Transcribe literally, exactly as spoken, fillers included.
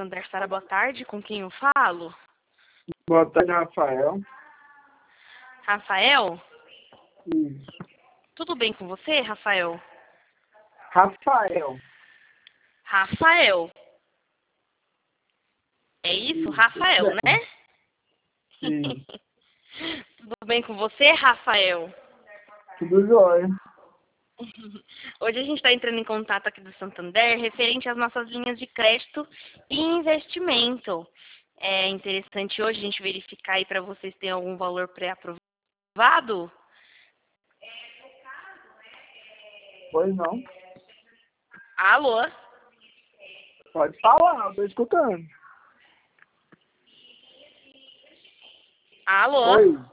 Santander. Sara, boa tarde. Com quem eu falo? Boa tarde, Rafael. Rafael? Isso. Tudo bem com você, Rafael? Rafael. Rafael. É isso? Isso. Rafael, né? Sim. Tudo bem com você, Rafael? Tudo jóia. Hoje a gente está entrando em contato aqui do Santander referente às nossas linhas de crédito e investimento. É interessante hoje a gente verificar aí para vocês se tem algum valor pré-aprovado. Pois não. Alô? Pode falar, eu tô escutando. Alô? Oi.